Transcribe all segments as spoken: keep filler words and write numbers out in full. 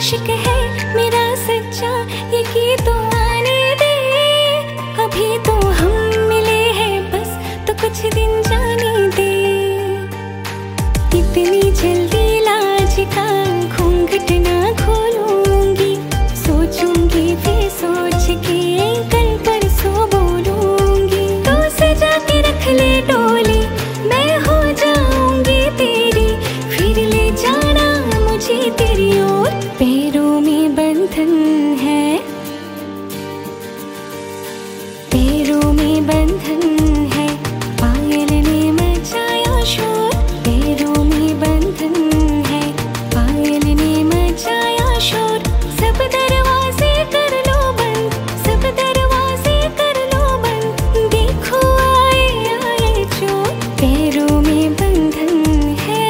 आशिक है मेरा सच्चा, ये की तो आने दे। अभी तो हम मिले हैं बस, तो कुछ दिन जाने दे। इतनी जल्दी लाज का घूंघट ना खोलूंगी, सोचूंगी फिर सोच के कल परसों बोलूंगी। तो सजा के रख ले डोली, मैं हो जाऊंगी तेरी, फिर ले जाना मुझे तेरी ओर। पैरों में बंधन है, पैरों में बंधन है, पायल ने मचाया शोर। पैरों में बंधन है, पायल ने मचाया शोर। सब दरवाजे कर लो बंद, सब दरवाजे कर लो बंद, देखो आए आए चोर। पैरों में बंधन है।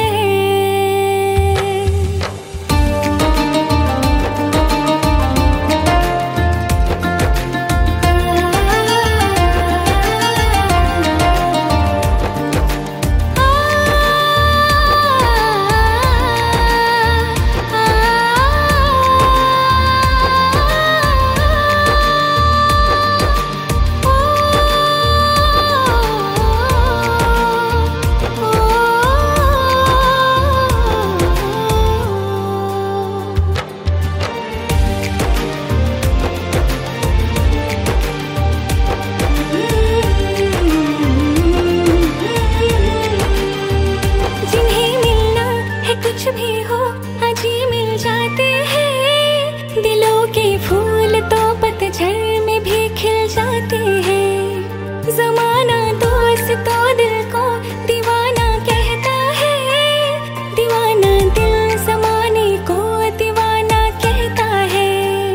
कुछ भी हो आज ही मिल जाते हैं, दिलों के फूल तो पतझड़ में भी खिल जाते हैं। जमाना दोस्त तो दिल को दीवाना कहता है, दीवाना दिल जमाने को दीवाना कहता है।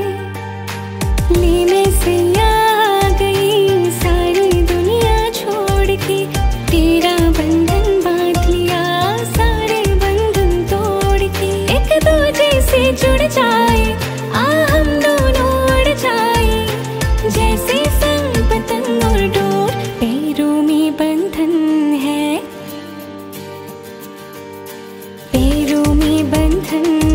ले मैं सैया आ गई सारी दुनिया छोड़ के, तेरा बंधन बांध लिया सारे बंधन तोड़ के। एक दूजे से जुड़ जाए आ हम दोनों उड़ जाए, जैसे संग पतंग और डोर। पैरों में बंधन है, पैरों में बंधन